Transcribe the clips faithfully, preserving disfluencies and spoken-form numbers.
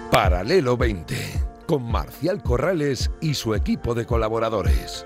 Paralelo veinte, con Marcial Corrales y su equipo de colaboradores.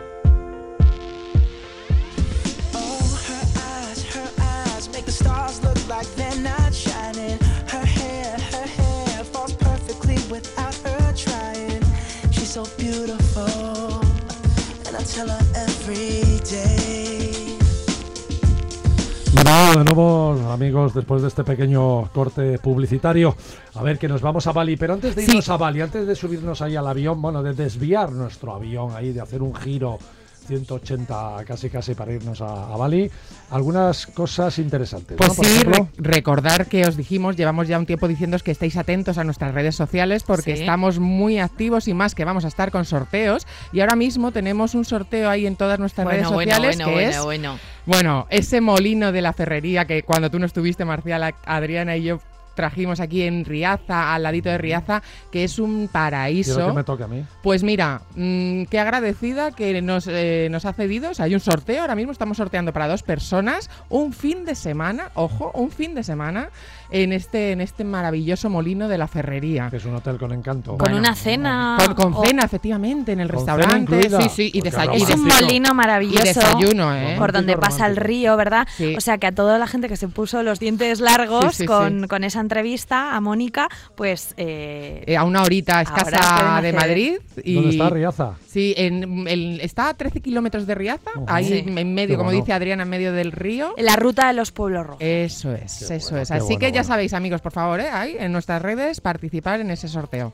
Bueno, de nuevo, amigos, después de este pequeño corte publicitario, a ver, que nos vamos a Bali, pero antes de irnos sí. a Bali, antes de subirnos ahí al avión, bueno, de desviar nuestro avión ahí, de hacer un giro ciento ochenta casi casi para irnos a, a Bali, algunas cosas interesantes. Pues ¿no? Por sí, ejemplo, re- recordar que os dijimos, llevamos ya un tiempo diciéndoos que estéis atentos a nuestras redes sociales porque sí. estamos muy activos y más que vamos a estar con sorteos y ahora mismo tenemos un sorteo ahí en todas nuestras bueno, redes bueno, sociales bueno, que bueno, es, bueno. bueno, ese molino de la ferrería que cuando tú no estuviste, Marcial, Adriana y yo trajimos aquí en Riaza, al ladito de Riaza, que es un paraíso. Quiero que me toque a mí. Pues mira, mmm, qué agradecida que nos, eh, nos ha cedido. O sea, hay un sorteo, ahora mismo estamos sorteando para dos personas un fin de semana, ojo, un fin de semana en este, en este maravilloso molino de la ferrería. Que es un hotel con encanto. Con Bueno, una cena. Con, con o... cena, efectivamente, en el ¿Con restaurante. cena Sí, sí, y, Pues desa- claro, y Es un desayuno. molino maravilloso. Y desayuno, ¿eh? Por donde Romántico, pasa el romántico. río, ¿verdad? Sí. O sea que a toda la gente que se puso los dientes largos Sí, sí, con, sí. con esa entrevista a Mónica, pues... Eh, Eh, a una horita Ahora pueden escasa de hacer- Madrid. Y ¿Dónde está Riaza? Sí, en, el, está a trece kilómetros de Riaza, Uh-huh. ahí Sí. en medio, Qué como bueno. dice Adriana, en medio del río. la ruta de los pueblos rojos. Eso es, Qué eso bueno, es. qué Así bueno, que ya bueno. sabéis, amigos, por favor, ¿eh? Ahí en nuestras redes, participar en ese sorteo.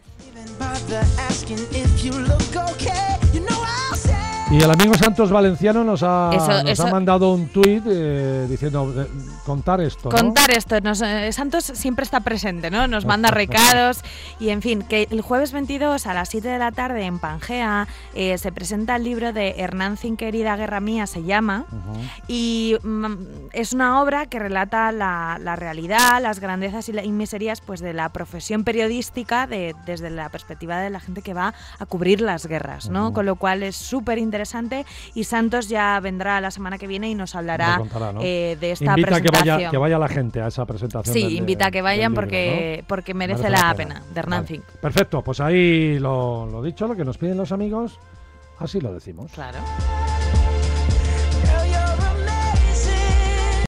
Y el amigo Santos Valenciano nos ha, Eso- nos eso- ha mandado un tuit eh, diciendo eh, contar esto, ¿no? Contar esto, nos, eh, Santos siempre está presente, ¿no? Nos manda recados y en fin, que el jueves veintidós a las siete de la tarde en Pangea eh, se presenta el libro de Hernán Cinquerida, Guerra Mía se llama, Ujú. y mm, es una obra que relata la, la realidad, las grandezas y, la, y miserías pues, de la profesión periodística de, desde la perspectiva de la gente que va a cubrir las guerras, ¿no? Ujú. Con lo cual es súper interesante y Santos ya vendrá la semana que viene y nos hablará Nos contará, ¿no? eh, de esta Invita a que presentación. vaya, que vaya la gente a esa presentación. Sí, del- invita a que del vayan libro, porque, ¿no? porque merece, la pena, de Hernán Vale. Fink. Perfecto, pues ahí lo, lo dicho, lo que nos piden los amigos, así lo decimos. Claro.